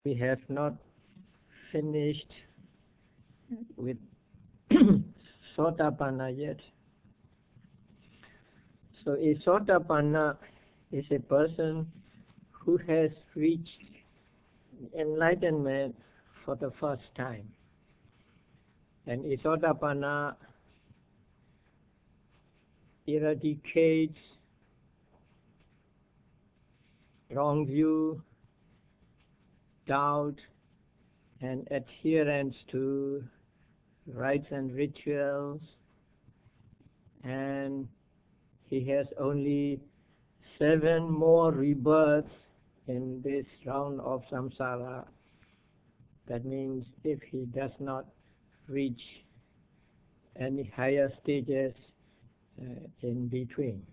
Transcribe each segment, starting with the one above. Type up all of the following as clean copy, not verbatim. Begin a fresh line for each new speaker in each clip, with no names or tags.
We have not finished with Sotapanna yet. So a Sotapanna is a person who has reached enlightenment for the first time. And a Sotapanna eradicates wrong view, doubt, and adherence to rites and rituals, and he has only 7 more rebirths in this round of samsara. That means if he does not reach any higher stages in between.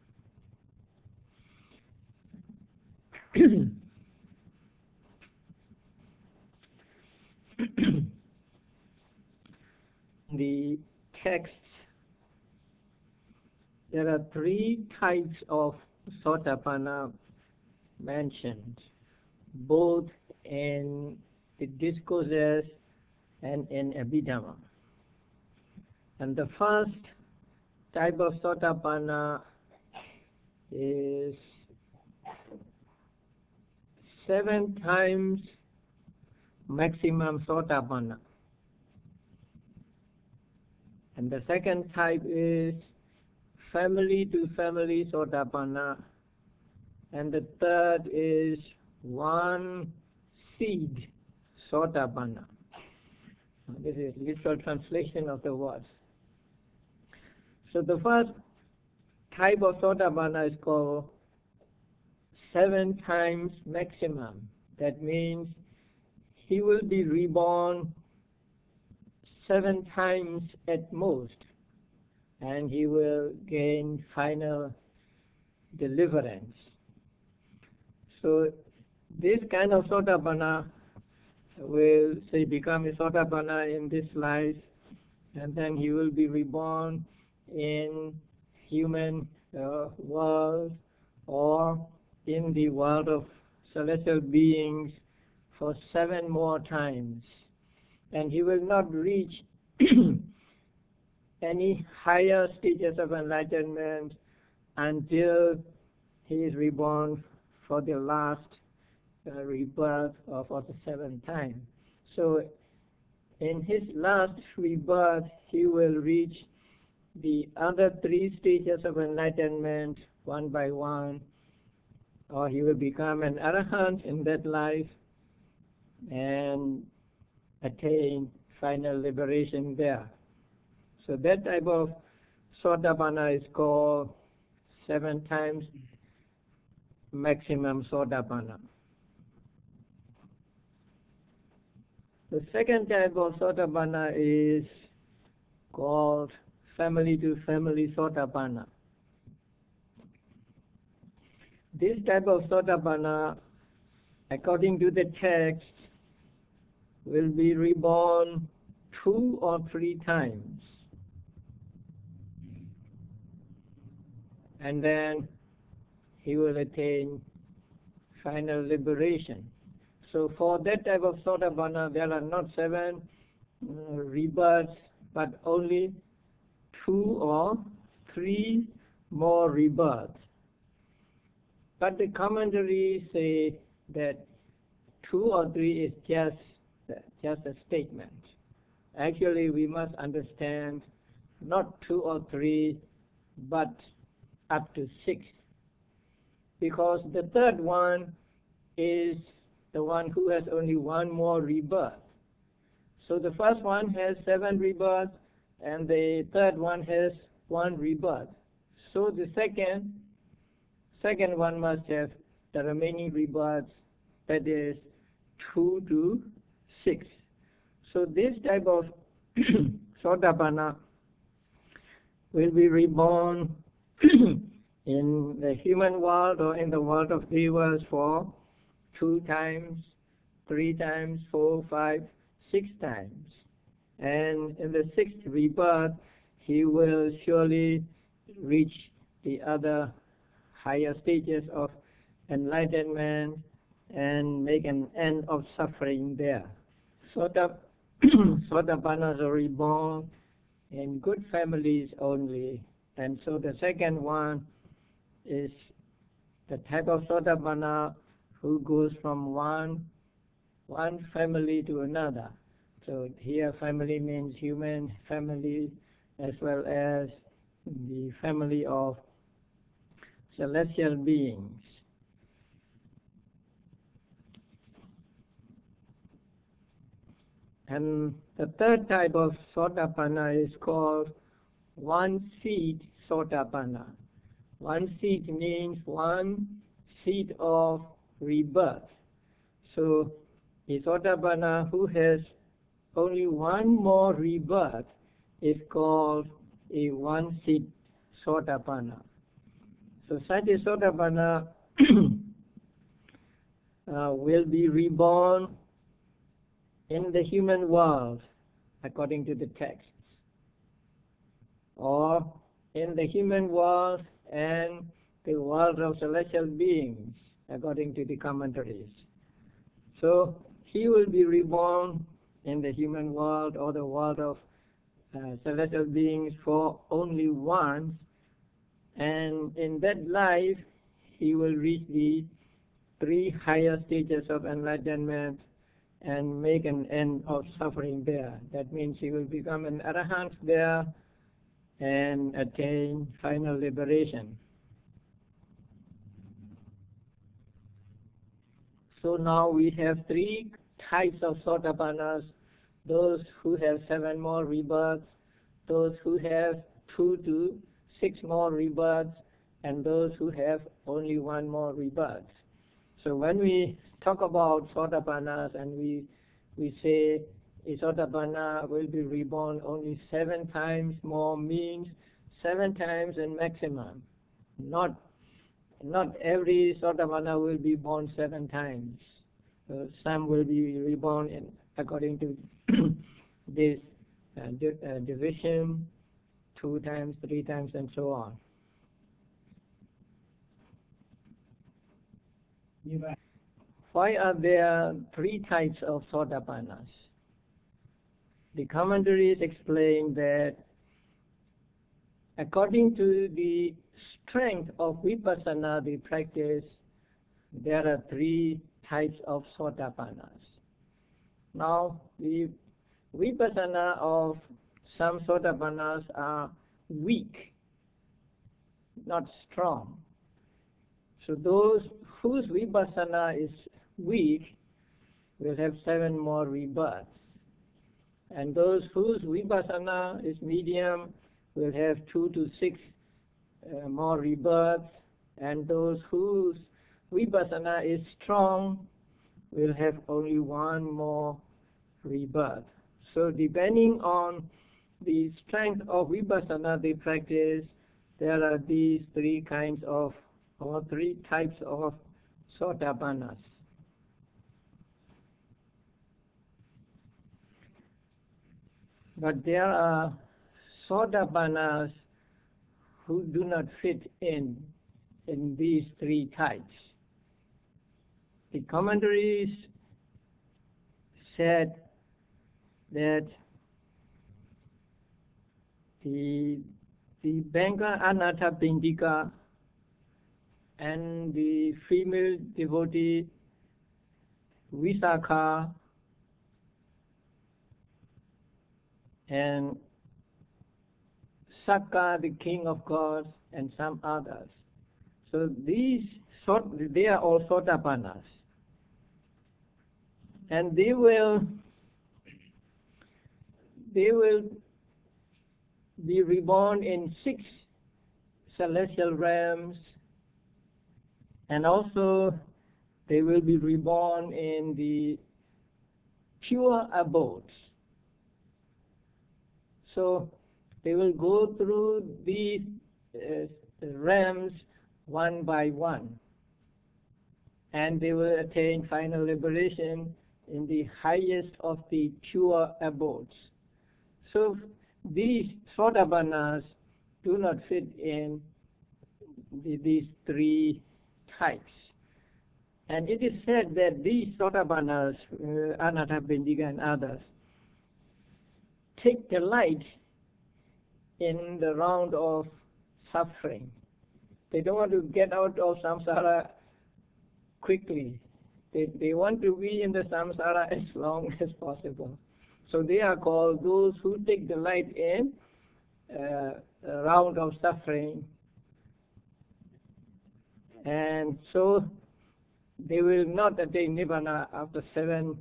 The texts, there are 3 types of Sotapanna mentioned, both in the discourses and in Abhidhamma. And the first type of Sotapanna is 7 times maximum Sotapanna. And the second type is family to family Sotapanna. And the third is 1 seed Sotapanna. This is literal translation of the words. So the first type of Sotapanna is called 7 times maximum. That means he will be reborn 7 times at most, and he will gain final deliverance. So this kind of Sotapanna will say become a Sotapanna in this life, and then he will be reborn in human world or in the world of celestial beings for 7 more times. And he will not reach any higher stages of enlightenment until he is reborn for the last rebirth or for the 7th time. So in his last rebirth, he will reach the other 3 stages of enlightenment one by one, or he will become an arahant in that life and attain final liberation there. So that type of Sotapanna is called 7 times maximum Sotapanna. The second type of Sotapanna is called family to family Sotapanna. This type of Sotapanna, according to the text, will be reborn 2 or 3 times. And then he will attain final liberation. So for that type of Sotapanna, there are not 7 rebirths, but only 2 or 3 more rebirths. But the commentaries say that 2 or 3 is just a statement. Actually, we must understand not 2 or 3, but up to 6. Because the third one is the one who has only 1 more rebirth. So the first one has 7 rebirths, and the third one has 1 rebirth. So the second one must have the remaining rebirths, that is 2 to 6. So this type of Sotapanna will be reborn in the human world or in the world of devas for 2 times, 3 times, 4, 5, 6 times. And in the 6th rebirth, he will surely reach the other higher stages of enlightenment and make an end of suffering there. Sotapannas are reborn in good families only. And so the second one is the type of Sotapanna who goes from one family to another. So here family means human family as well as the family of celestial beings. And the third type of Sotapanna is called one seed Sotapanna. One seed means one seed of rebirth. So a Sotapanna who has only one more rebirth is called a one seed Sotapanna. So such a Sotapanna will be reborn in the human world according to the texts, or in the human world and the world of celestial beings according to the commentaries. So he will be reborn in the human world or the world of celestial beings for only once, and in that life he will reach the three higher stages of enlightenment and make an end of suffering there. That means he will become an arahant there and attain final liberation. So now we have three types of Sotapannas: those who have 7 more rebirths, those who have 2 to 6 more rebirths, and those who have only 1 more rebirth. So when we talk about Sotapannas and we say a Sotapanna will be reborn only 7 times more, means 7 times in maximum. Not every Sotapanna will be born 7 times. Some will be reborn according to this division, 2 times, 3 times, and so on. Why are there 3 types of Sotapannas? The commentaries explain that according to the strength of Vipassana, the practice, there are 3 types of Sotapannas. Now, the Vipassana of some Sotapannas are weak, not strong. So those whose Vipassana is weak will have 7 more rebirths. And those whose Vipassana is medium will have 2 to 6 more rebirths. And those whose Vipassana is strong will have only 1 more rebirth. So depending on the strength of Vipassana they practice, there are these 3 kinds of, or 3 types of Sotapannas. But there are Sotapannas who do not fit in these 3 types. The commentaries said that the Benga Anathapindika and the female devotee Visakha and Sakka, the king of gods, and some others. So they are all Sotapannas. And they will be reborn in 6 celestial realms, and also they will be reborn in the pure abodes. So they will go through these realms one by one, and they will attain final liberation in the highest of the pure abodes. So these Sotapannas do not fit in these 3 types. And it is said that these Sotapannas, Anathapindika and others, take delight in the round of suffering. They don't want to get out of samsara quickly. They want to be in the samsara as long as possible. So they are called those who take delight in a round of suffering. And so they will not attain Nibbana after seven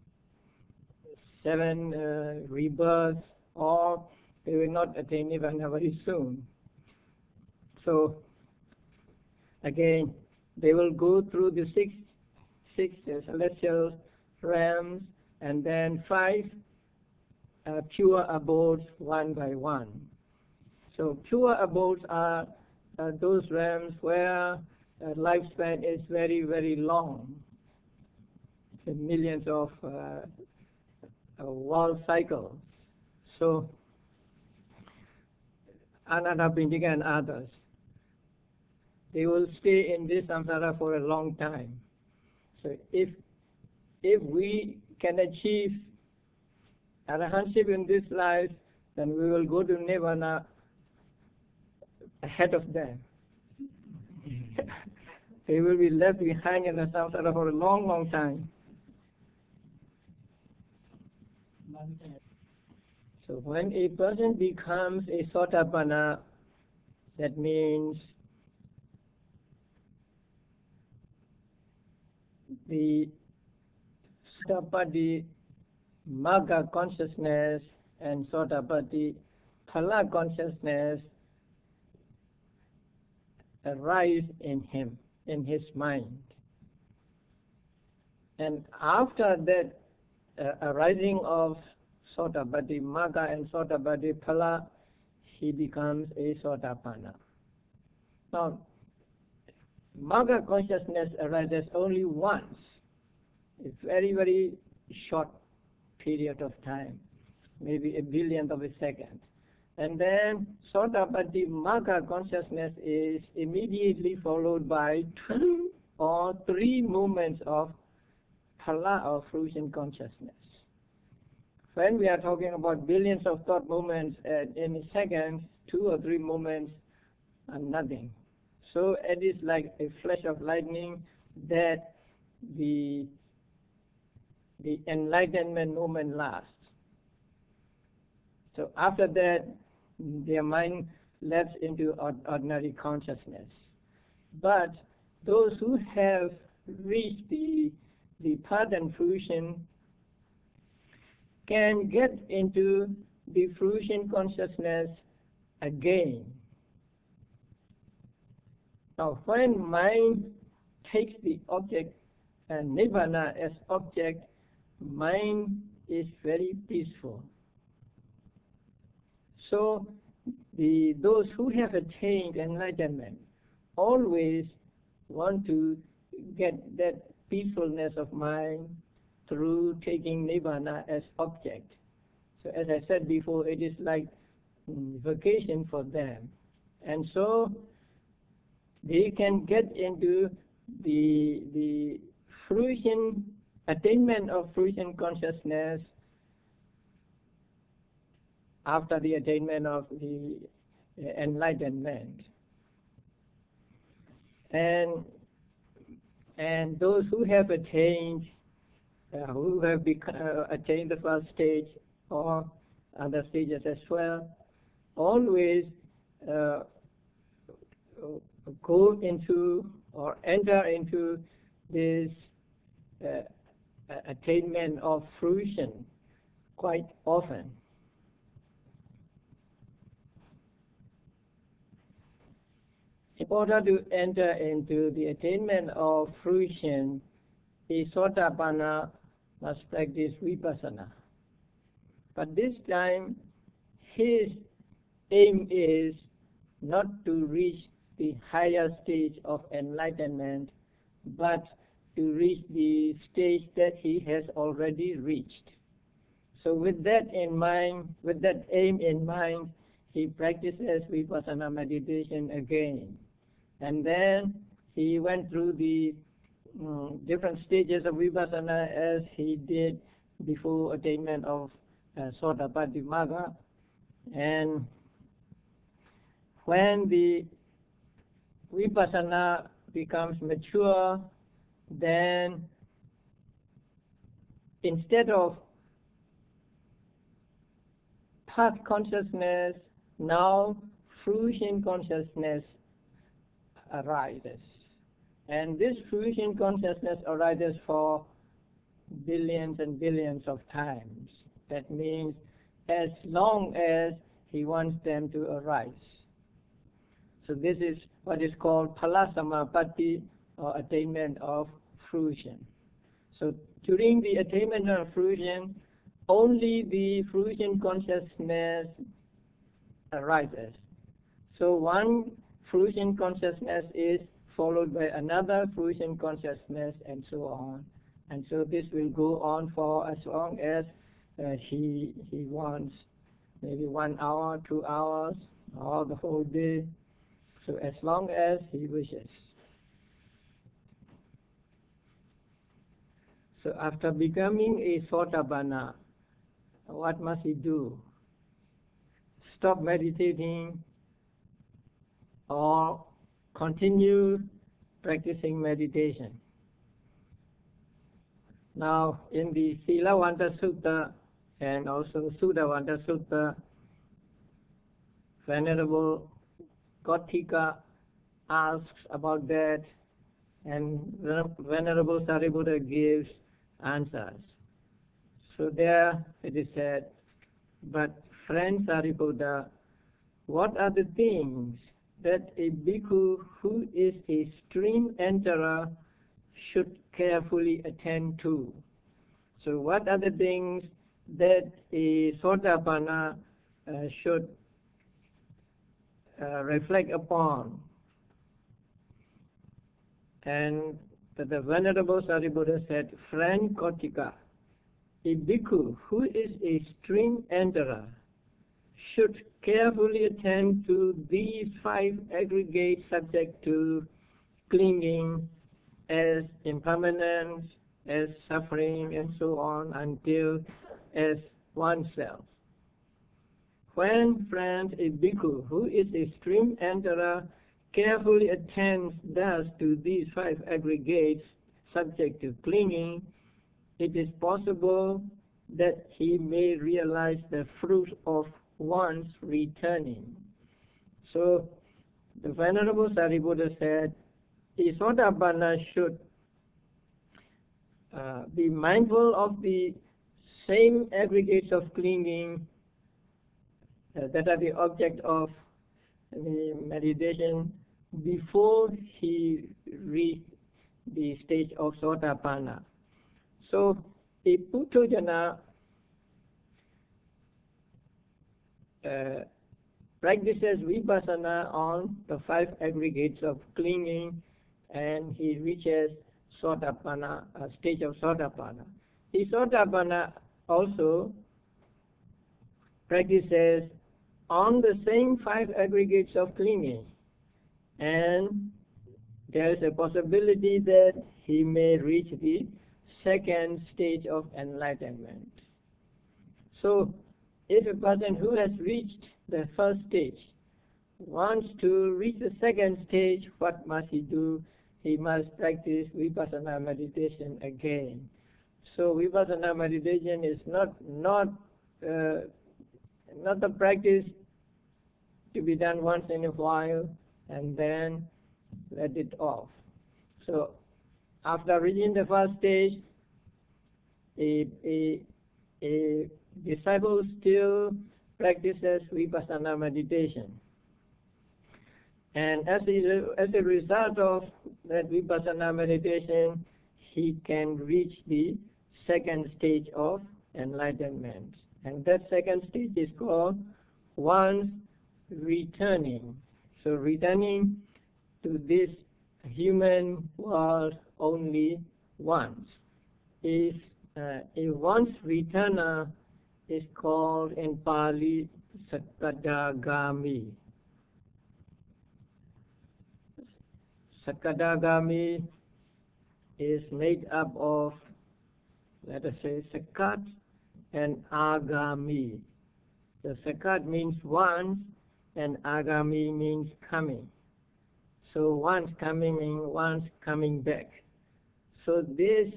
rebirths, or they will not attain Nibbana very soon. So again, they will go through the six celestial realms, and then 5 pure abodes one by one. So pure abodes are those realms where lifespan is very, very long, millions of world cycles. So Anathapindika and others, they will stay in this samsara for a long time. So if we can achieve arahantship in this life, then we will go to Nibbana ahead of them. They will be left behind in the samsara for a long, long time. So when a person becomes a Sotapanna, that means the Sotapatti Magga consciousness and Sotapatti Phala consciousness arise in him, in his mind. And after that arising of Sotapatti Magga and Sotapatti Phala, he becomes a Sotapanna. Now, Magga consciousness arises only once, a very, very short period of time, maybe a billionth of a second. And then Sotapatti Magga consciousness is immediately followed by 2 or 3 movements of Phala or fruition consciousness. When we are talking about billions of thought movements in a second, 2 or 3 movements are nothing. So it is like a flash of lightning that the enlightenment moment lasts. So after that, their mind lapses into ordinary consciousness. But those who have reached the path and fruition can get into the fruition consciousness again. Now, when mind takes the object and Nibbana as object, mind is very peaceful. So, those who have attained enlightenment always want to get that peacefulness of mind through taking Nibbana as object. So, as I said before, it is like vacation for them. And so, they can get into the fruition, attainment of fruition consciousness after the attainment of the enlightenment. And those who have attained, who have attained the first stage or other stages as well, always go into or enter into this attainment of fruition quite often. In order to enter into the attainment of fruition, a Sotapanna must practice Vipassana. But this time, his aim is not to reach the higher stage of enlightenment, but to reach the stage that he has already reached. So with that in mind, with that aim in mind, he practices Vipassana meditation again. And then he went through the different stages of vipassana as he did before attainment of Sotapatti Magga. And when the vipassana becomes mature, then instead of path consciousness, now fruition consciousness arises. And this fruition consciousness arises for billions and billions of times. That means as long as he wants them to arise. So this is what is called Phalasamappatti, or attainment of fruition. So during the attainment of fruition, only the fruition consciousness arises. So one fruition consciousness is followed by another fruition consciousness, and so on. And so this will go on for as long as he wants, maybe 1 hour, 2 hours, or the whole day. So as long as he wishes. So after becoming a Sotapanna, what must he do? Stop meditating or continue practicing meditation? Now, in the Silavanta Sutta and also Suddhavanta Sutta, Venerable Gotthika asks about that, and Venerable Sariputta gives answers. So there it is said, but friend Sariputta, what are the things that a bhikkhu who is a stream enterer should carefully attend to? So what are the things that a Sotapanna should reflect upon? And the Venerable Sariputta said, friend Gotthika, a bhikkhu who is a stream enterer should carefully attend to these 5 aggregates subject to clinging as impermanence, as suffering, and so on, until as oneself. When, friends, a bhikkhu who is a stream enterer carefully attends thus to these 5 aggregates subject to clinging, it is possible that he may realize the fruit of one's returning. So the Venerable Sariputta said, a Sotapanna should be mindful of the same aggregates of clinging that are the object of the meditation before he reached the stage of Sotapanna. So a Puthujjana practices vipassana on the 5 aggregates of clinging, and he reaches Sotapanna, stage of Sotapanna. The Sotapanna also practices on the same 5 aggregates of clinging, and there is a possibility that he may reach the 2nd stage of enlightenment. So if a person who has reached the 1st stage wants to reach the 2nd stage, what must he do? He must practice vipassana meditation again. So vipassana meditation is not the practice to be done once in a while and then let it off. So after reaching the 1st stage, a disciple still practices vipassana meditation. And as a result of that vipassana meditation, he can reach the 2nd stage of enlightenment. And that 2nd stage is called one's returning. So returning to this human world only once. If a once returner is called in Pali Sakadagami. Sakadagami is made up of, let us say, Sakat and Agami. The Sakat means once, and Agami means coming. So once coming means once coming back. So this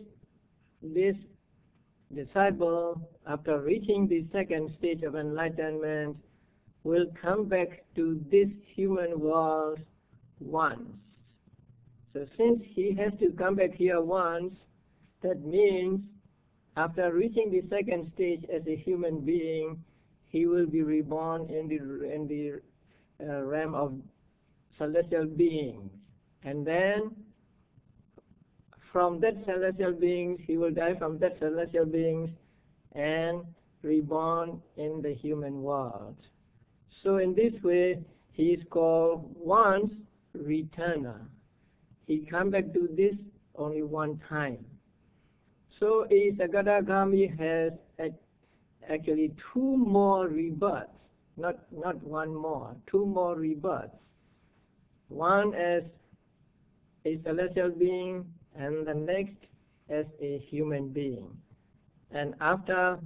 disciple, after reaching the second stage of enlightenment, will come back to this human world once. So since he has to come back here once, that means after reaching the second stage as a human being, he will be reborn in the realm of celestial beings. And then from that celestial beings, he will die from that celestial beings and reborn in the human world. So in this way, he is called once returner. He come back to this only one time. So a Sakadagami has actually two more rebirths, not one more, two more rebirths. One as a celestial being and the next as a human being. And after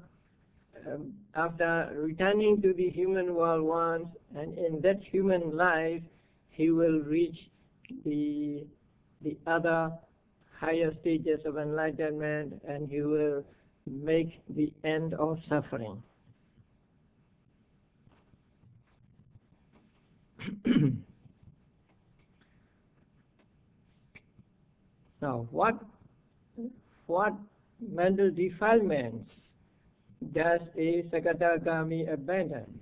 returning to the human world once, and in that human life, he will reach the other higher stages of enlightenment, and he will make the end of suffering. Now, what mental defilements does a Sakadagami abandon?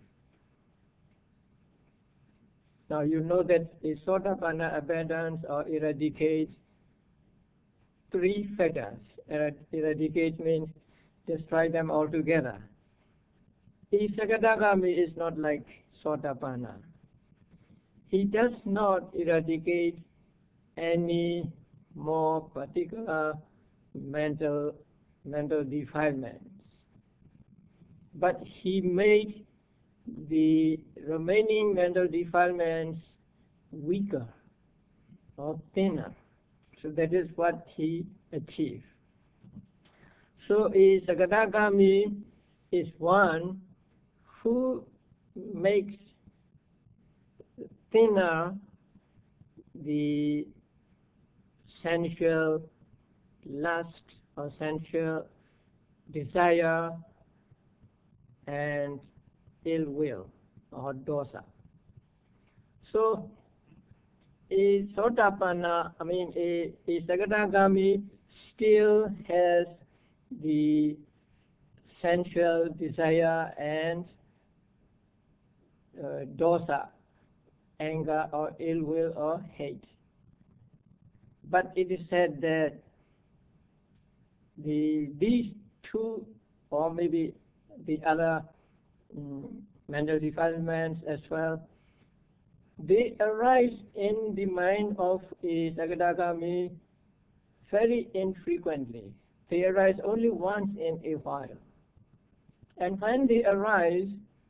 Now, you know that a Sotapanna abandons or eradicates three fetters. Eradicate means destroy them altogether. A Sakadagami is not like Sotapanna. He does not eradicate any more particular mental defilements, but he made the remaining mental defilements weaker or thinner. So that is what he achieved. So a Sakadagami is one who makes thinner the sensual lust or sensual desire and ill will or dosa. So a Sotapanna, a Sakadagami still has the sensual desire and dosa, anger or ill will or hate. But it is said that these two, or maybe the other mental defilements as well, they arise in the mind of a Sakadagami very infrequently. They arise only once in a while. And when they arise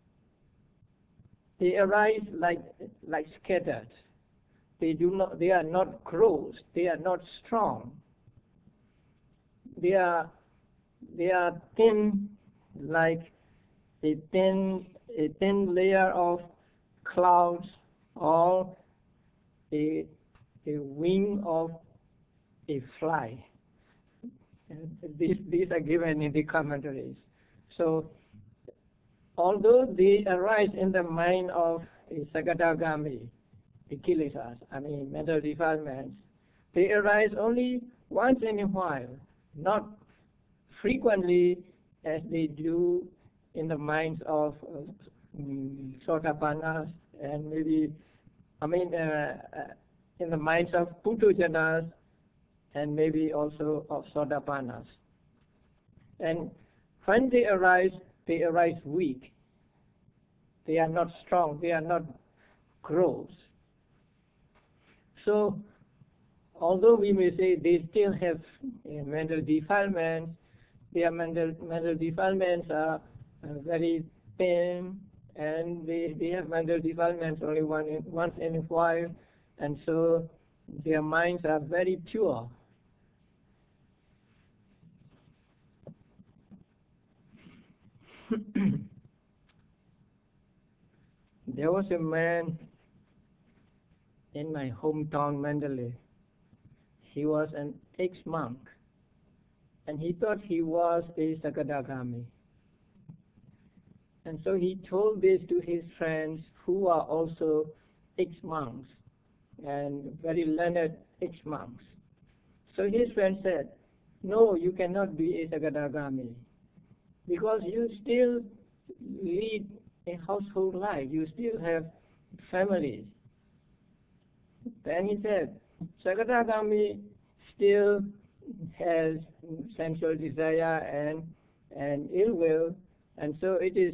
like scattered. They are not gross, they are not strong. They are thin, like a thin layer of clouds or a wing of a fly. And these are given in the commentaries. So, although they arise in the mind of a Sakadagami, the kilesas, mental defilements, they arise only once in a while, not frequently as they do in the minds of Sotapannas and maybe, in the minds of Putujanas and maybe also of Sotapannas. And when they arise weak. They are not strong, they are not gross. So, although we may say they still have mental defilements, their mental defilements are very thin, and they have mental defilements only once in a while, and so their minds are very pure. There was a man in my hometown, Mandalay. He was an ex-monk, and he thought he was a Sakadagami. And so he told this to his friends who are also ex-monks and very learned ex-monks. So his friend said, "No, you cannot be a Sakadagami because you still lead a household life. You still have families." Then he said, "Sakadagami still has sensual desire and ill will, and so it is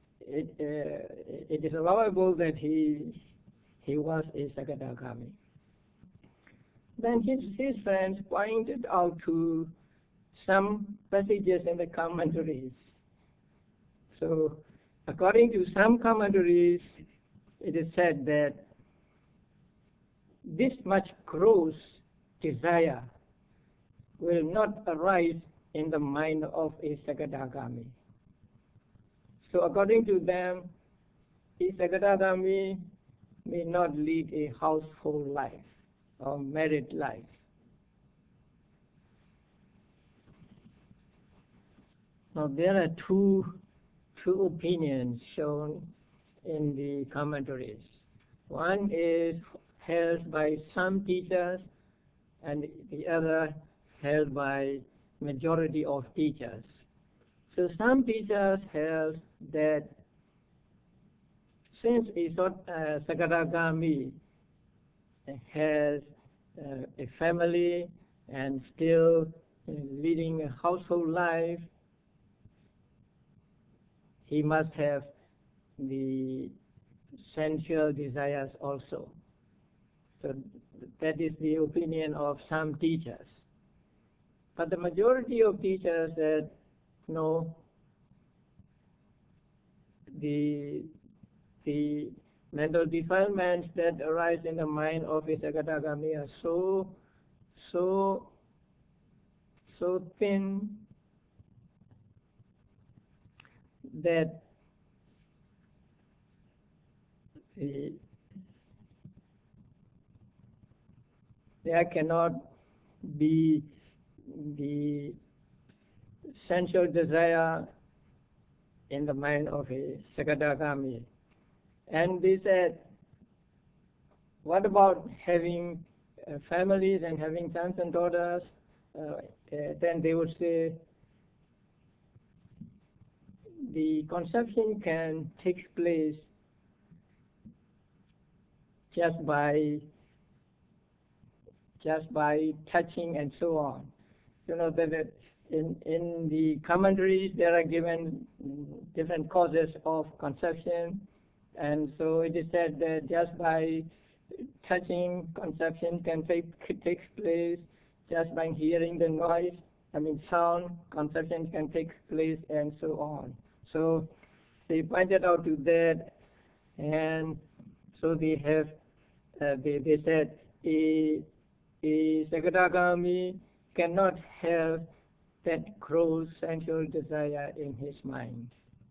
allowable that he was a Sakadagami." Then his friends pointed out to some passages in the commentaries. So, according to some commentaries, it is said that this much gross desire will not arise in the mind of a Sakadagami. So according to them, a Sakadagami may not lead a household life or married life. Now there are two opinions shown in the commentaries. One is held by some teachers and the other held by majority of teachers. So some teachers held that since a Sakadagami has a family and still leading a household life, he must have the sensual desires also. So that is the opinion of some teachers. But the majority of teachers said, no, the mental defilements that arise in the mind of a Sakadagami are so thin that there cannot be the sensual desire in the mind of a Sakadagami. And they said, what about having families and having sons and daughters? Then they would say, the conception can take place just by touching and so on. You know that in the commentaries there are given different causes of conception, and so it is said that just by touching, conception can take place. Just by hearing the noise, sound, conception can take place, and so on. So they pointed out to that, and so they have they said a Sakadagami cannot have that gross sensual desire in his mind.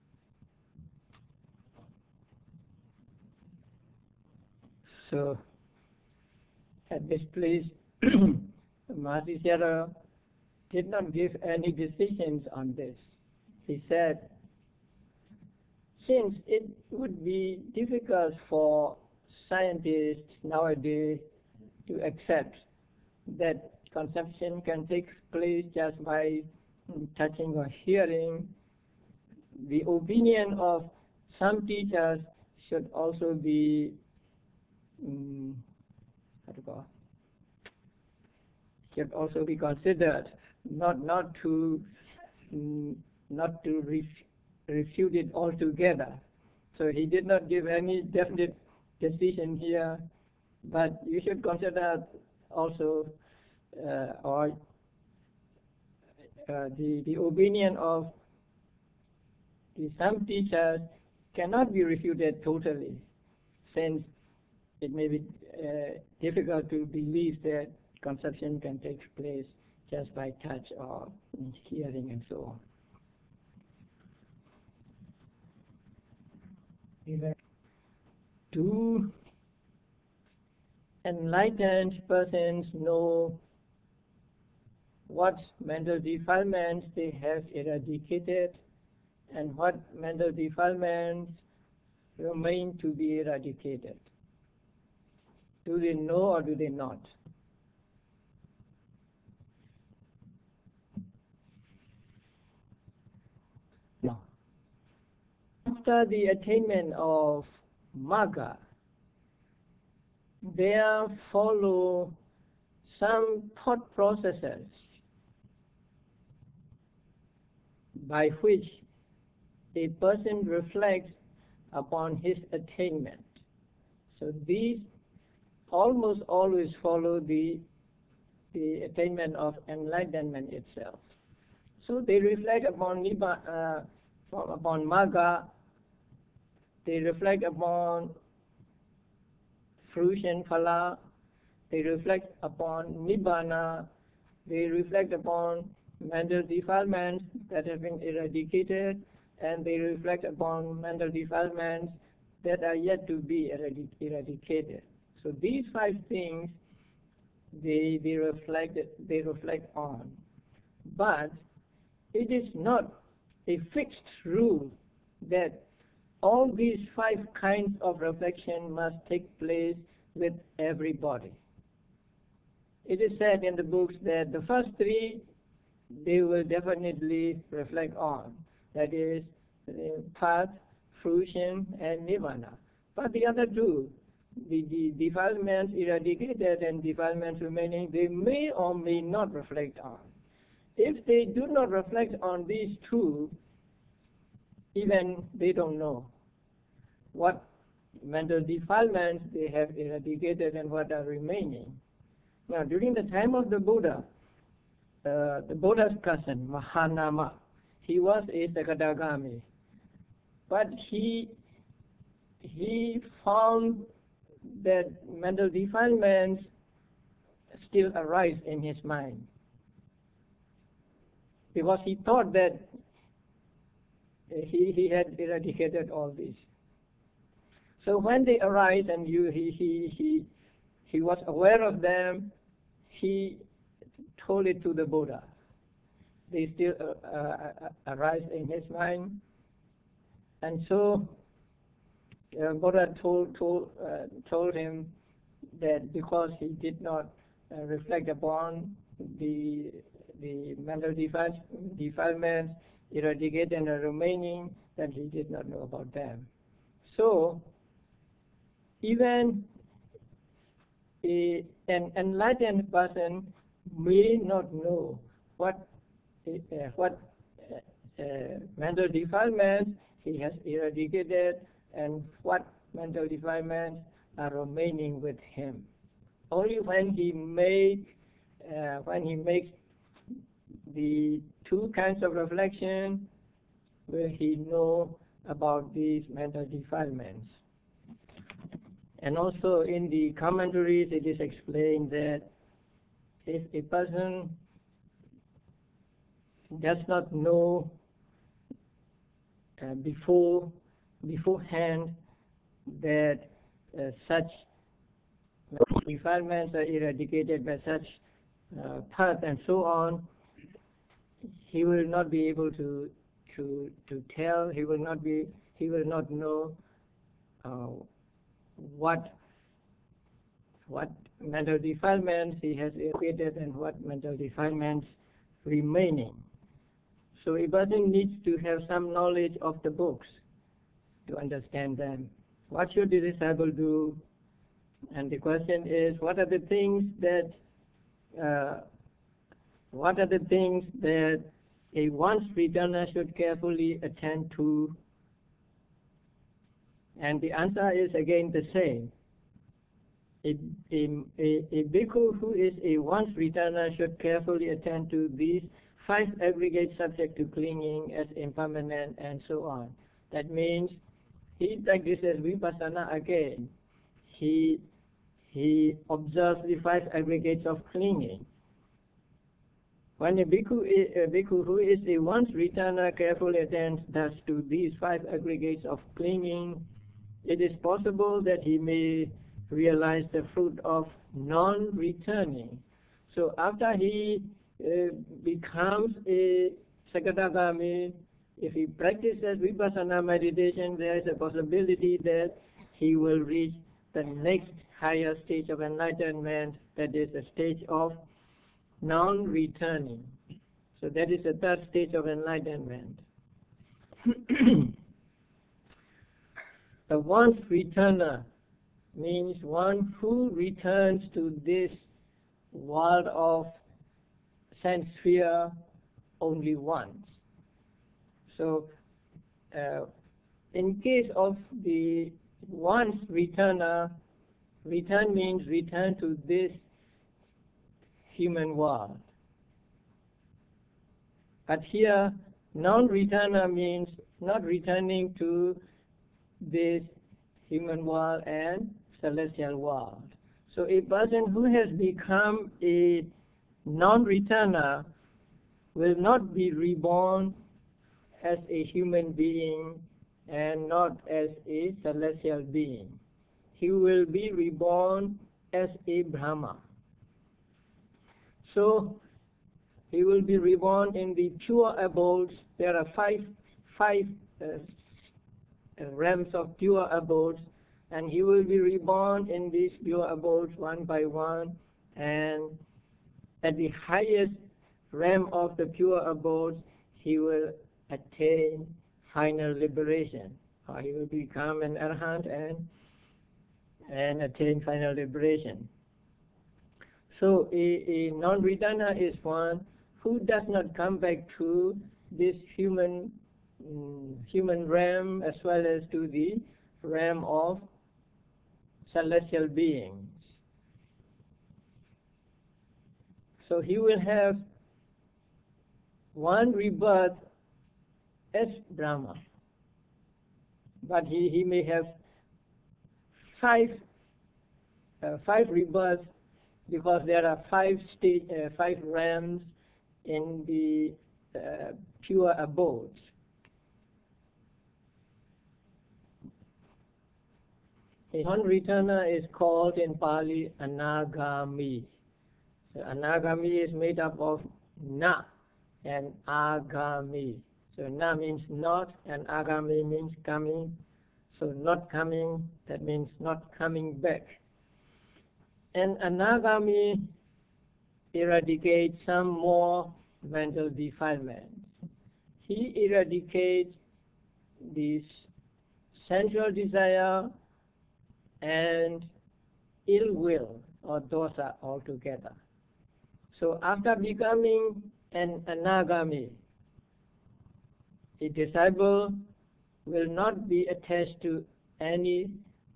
So at this place, Mahasi Sayadaw did not give any decisions on this. He said, since it would be difficult for scientists nowadays to accept that conception can take place just by touching or hearing, the opinion of some teachers should also be considered, not to refute it altogether. So he did not give any definite decision here, but you should consider also the opinion of some teachers cannot be refuted totally, since it may be difficult to believe that conception can take place just by touch or hearing and so on. Do enlightened persons know what mental defilements they have eradicated and what mental defilements remain to be eradicated? Do they know or do they not? No. After the attainment of Magga, there follow some thought processes by which a person reflects upon his attainment. So these almost always follow the attainment of enlightenment itself. So they reflect upon upon Magga, they reflect upon fruition, phala, they reflect upon Nibbana, they reflect upon mental defilements that have been eradicated, and they reflect upon mental defilements that are yet to be eradicated. So these 5 things they reflect on. But it is not a fixed rule that all these 5 kinds of reflection must take place with everybody. It is said in the books that the first 3 they will definitely reflect on. That is, path, fruition, and nirvana. But the other 2, the defilements eradicated and defilements remaining, they may or may not reflect on. If they do not reflect on these 2, even they don't know what mental defilements they have eradicated and what are remaining. Now, during the time of the Buddha, the Buddha's cousin, Mahanama, he was a Sakadagami, but he found that mental defilements still arise in his mind, because he thought that he had eradicated all these. So when they arise and he was aware of them, he told it to the Buddha. They still arise in his mind, and so Buddha told him that because he did not reflect upon the mental defilements eradicated and remaining, that he did not know about them. So even an enlightened person may not know what mental defilements he has eradicated and what mental defilements are remaining with him. Only when he makes the 2 kinds of reflection will he know about these mental defilements. And also in the commentaries it is explained that if a person does not know beforehand that such defilements are eradicated by such path and so on, he will not be able to tell. He will not know what mental defilements he has eradicated and what mental defilements remaining. So a person needs to have some knowledge of the books to understand them. What should the disciple do? And the question is, what are the things that a once returner should carefully attend to? And the answer is again the same. A bhikkhu who is a once returner should carefully attend to these 5 aggregates subject to clinging as impermanent and so on. That means he practices vipassana again. He observes the 5 aggregates of clinging. When a bhikkhu who is a once returner carefully attends thus to these 5 aggregates of clinging, it is possible that he may realize the fruit of non-returning. So after he becomes a Sakadagami, if he practices Vipassana meditation, there is a possibility that he will reach the next higher stage of enlightenment, that is the stage of non-returning. So that is the third stage of enlightenment. The once returner means one who returns to this world of sense sphere only once. So in case of the once returner, return means return to this human world. But here, non-returner means not returning to this human world and celestial world. So a person who has become a non-returner will not be reborn as a human being and not as a celestial being. He will be reborn as a Brahma. So he will be reborn in the pure abodes. There are five realms of pure abodes, and he will be reborn in these pure abodes one by one, and at the highest realm of the pure abodes, he will attain final liberation. Or he will become an arhat and attain final liberation. So a non-returner is one who does not come back to this human realm as well as to the realm of celestial beings. So he will have one rebirth as Brahma, but he may have five rebirths, because there are five realms in the pure abodes. A non-returner is called in Pali Anagami. So Anagami is made up of Na and Agami. So Na means not and Agami means coming. So not coming, that means not coming back. And Anagami eradicates some more mental defilements. He eradicates this sensual desire and ill will or dosa altogether. So after becoming an Anagami, a disciple will not be attached to any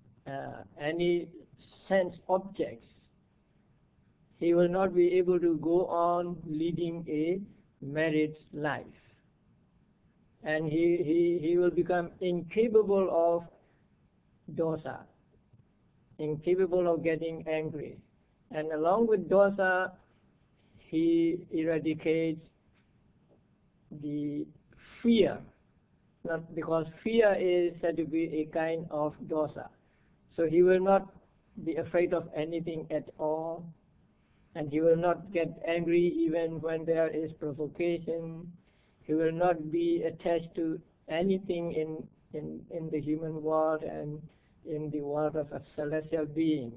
sense objects. He will not be able to go on leading a married life. And he will become incapable of dosa, incapable of getting angry. And along with dosa, he eradicates the fear, not because fear is said to be a kind of dosa. So he will not be afraid of anything at all, and he will not get angry even when there is provocation. He will not be attached to anything in the human world and in the world of celestial beings.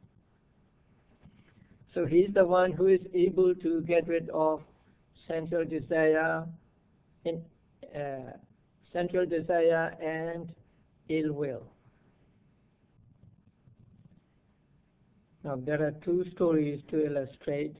So he is the one who is able to get rid of sensual desire, and ill will. Now there are two stories to illustrate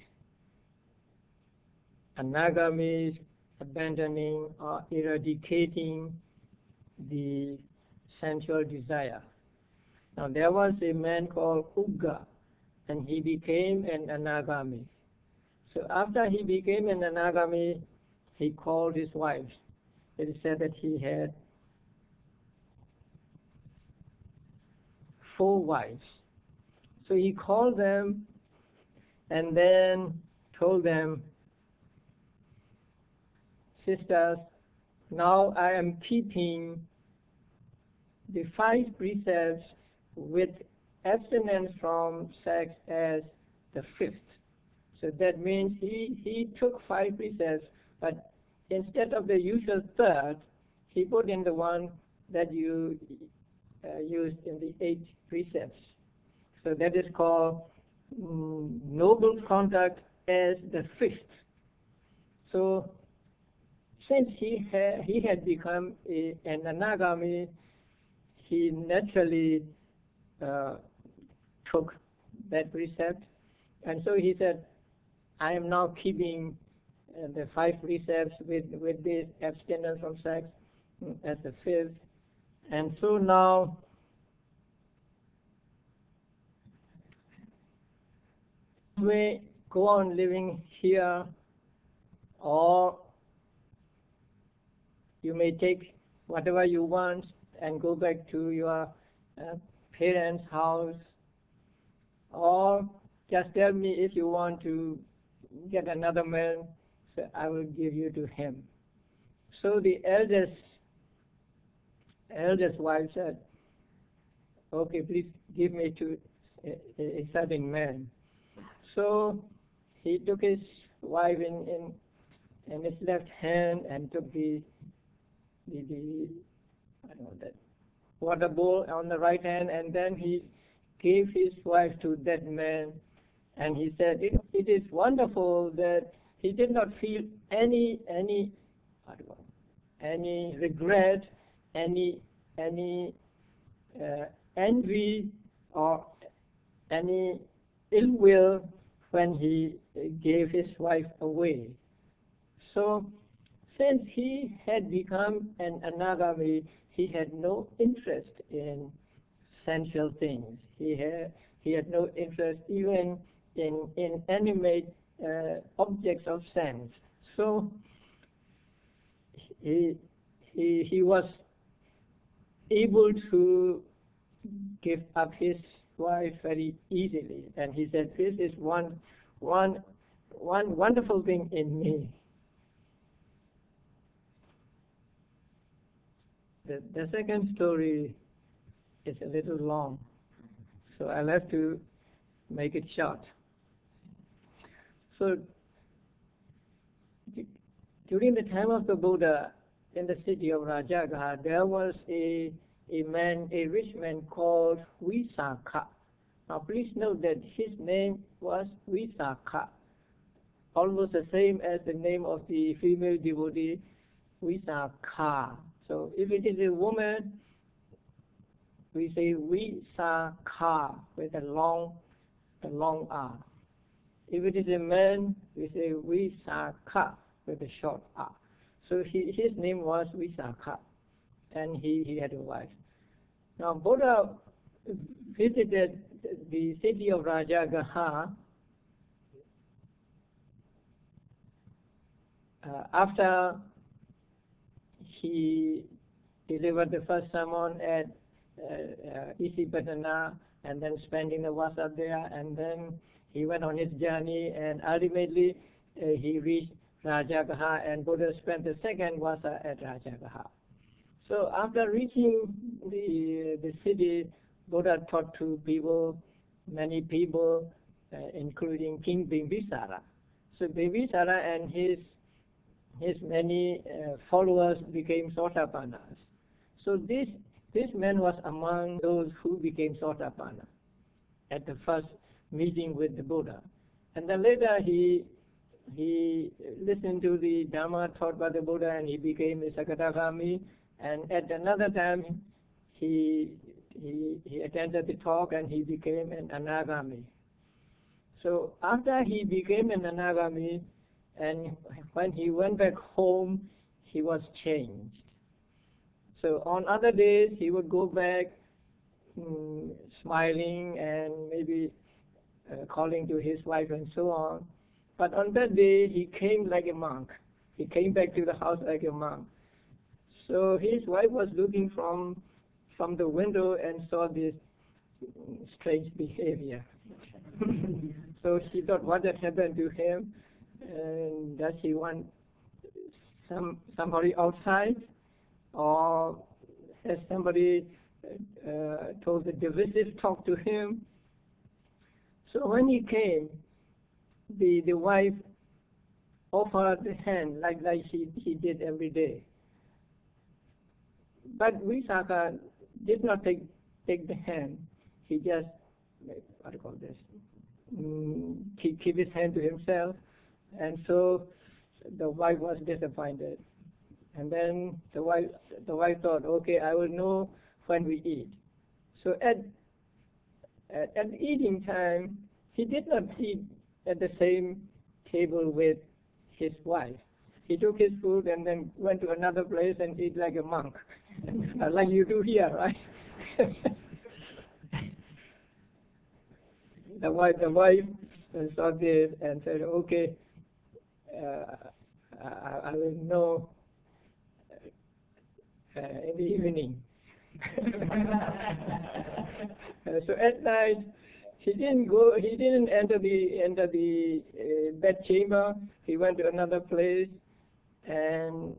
Anagamis abandoning or eradicating the sensual desire. Now there was a man called Ugga, and he became an Anagami. So after he became an Anagami, he called his wives. It is said that he had 4 wives. So he called them and then told them, sisters, now I am keeping the 5 precepts with abstinence from sex as the 5th. So that means he took 5 precepts, but instead of the usual 3rd, he put in the one that you used in the 8 precepts. So that is called noble conduct as the 5th. So since he had become an anagami, he naturally took that precept, and so he said, I am now keeping the 5 precepts with this abstinence from sex as the 5th, and so now you may go on living here, or you may take whatever you want and go back to your parents' house, or just tell me if you want to get another man, so I will give you to him. So the eldest wife said, okay, please give me to a certain man. So he took his wife in his left hand and took the I don't know, that water bowl on the right hand, and then he gave his wife to that man, and he said it is wonderful that he did not feel any regret, any envy or any ill will when he gave his wife away. So since he had become an anagami, he had no interest in sensual things. He had no interest even in inanimate objects of sense. So he was able to give up his wife very easily, and he said, this is one wonderful thing in me. The second story is a little long, so I'll have to make it short. So during the time of the Buddha, in the city of Rajagaha, there was a rich man called Visakha. Now please note that his name was Visakha, almost the same as the name of the female devotee, Visakha. So if it is a woman, we say Visakha with a long R. If it is a man, we say Visakha with a short R. So his name was Visakha, and he had a wife. Now Buddha visited the city of Rajagaha after he delivered the first sermon at Isipatana, and then spending the vasa there, and then he went on his journey, and ultimately he reached Rajagaha, and Buddha spent the second vasa at Rajagaha. So after reaching the city, Buddha taught to people, many people, including King Bimbisara. So Bimbisara and his many followers became Sotapannas. So this man was among those who became Sotapanna at the first meeting with the Buddha. And then later he listened to the Dhamma taught by the Buddha, and he became a Sakadagami. And at another time he attended the talk, and he became an Anagami. So after he became an Anagami, and when he went back home, he was changed. So on other days, he would go back smiling and maybe calling to his wife and so on. But on that day, he came like a monk. He came back to the house like a monk. So his wife was looking from the window and saw this strange behavior. So she thought, what had happened to him? And does he want somebody outside, or has somebody told the divisive talk to him. So when he came, the wife offered the hand like she did every day. But Visakha did not take the hand. He just, what do you call this, keep his hand to himself. And so the wife was disappointed. And then the wife thought, okay, I will know when we eat. So at eating time, he did not eat at the same table with his wife. He took his food and then went to another place and ate like a monk, like you do here, right? The wife saw this and said, okay, I will know in the evening. So at night, he didn't enter the bed chamber. He went to another place and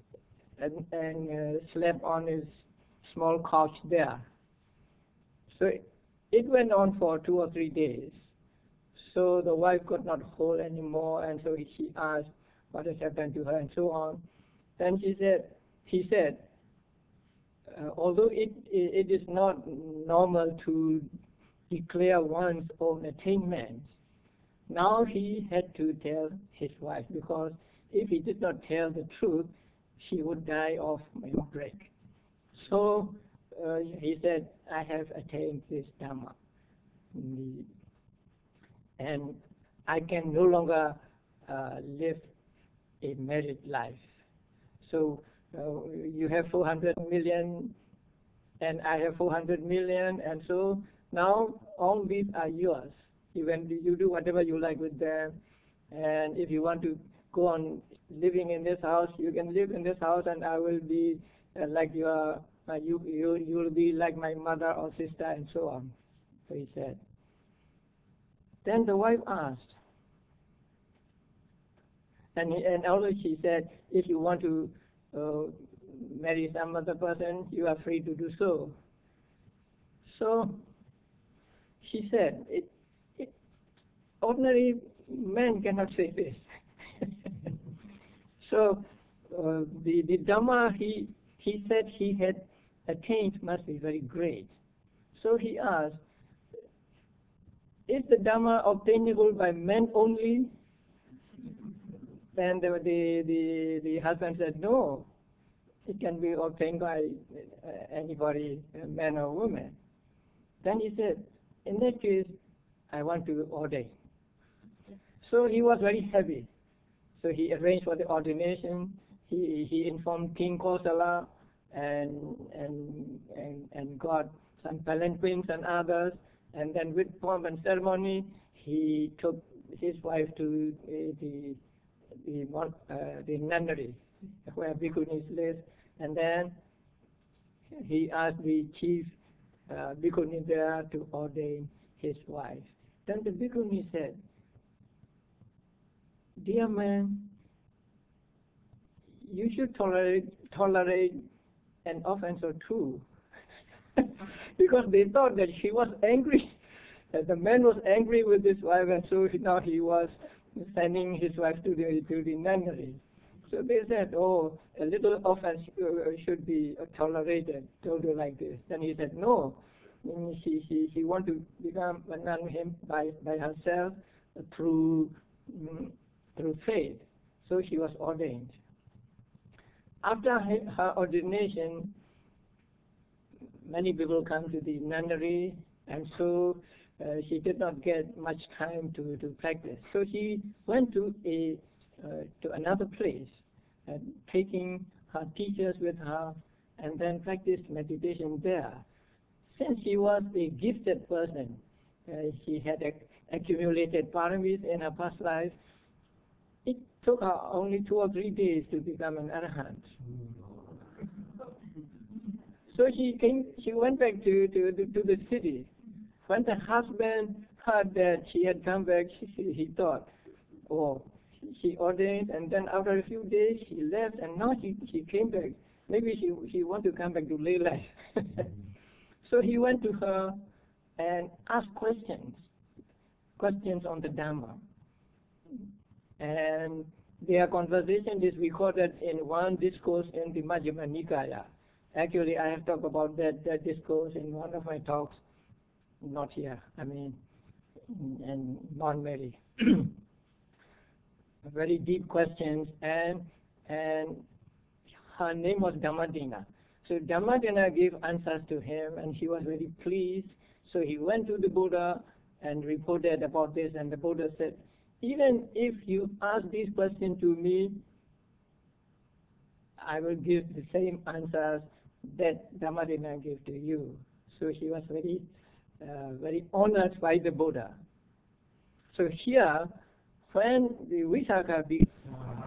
slept on his small couch there. So it went on for 2 or 3 days. So the wife could not hold anymore, and so she asked what has happened to her and so on. Then he said, although it is not normal to declare one's own attainments, now he had to tell his wife, because if he did not tell the truth, she would die of break. So he said, I have attained this Dhamma, and I can no longer live a married life. So you have 400 million, and I have 400 million, and so now all these are yours. Even you do whatever you like with them, and if you want to go on living in this house, you can live in this house, and I will be like your, you will be like my mother or sister, and so on. So he said. Then the wife asked, and although she said, if you want to marry some other person, you are free to do so. So she said, ordinary men cannot say this. So the Dhamma he said he had attained must be very great. So he asked, is the Dhamma obtainable by men only? Then the husband said, no, it can be obtained by anybody, man or woman. Then he said, in that case, I want to ordain. So he was very happy. So he arranged for the ordination. He informed King Kosala and got some palanquins and others. And then with pomp and ceremony, he took his wife to the nunnery where Bhikkhunis lived. And then he asked the chief Bhikkhuni there to ordain his wife. Then the Bhikkhuni said, dear man, you should tolerate an offense or two. Because they thought that she was angry, that the man was angry with his wife, and so now he was sending his wife to the nunnery. So they said, oh, a little offense should be tolerated, told her like this. Then he said, no, she want to become a nun by herself through faith. So she was ordained. After her ordination, many people come to the nunnery, and so she did not get much time to practice. So she went to another place, taking her teachers with her, and then practiced meditation there. Since she was a gifted person, she had accumulated paramis in her past life. It took her only 2 or 3 days to become an arahant. So she went back to the city. When the husband heard that she had come back, he thought, oh, she ordained, and then after a few days she left, and now she came back. Maybe she want to come back to lay life. So he went to her and asked questions on the Dhamma. And their conversation is recorded in one discourse in the Majjhima Nikaya. Actually, I have talked about that discourse in one of my talks, not here, in Mount Mary. Very deep questions, and her name was Dhammadina. So Dhammadina gave answers to him, and he was very pleased. So he went to the Buddha and reported about this, and the Buddha said, even if you ask this question to me, I will give the same answers that Dhammadina gave to you. So he was very honored by the Buddha. So here, when the Visakha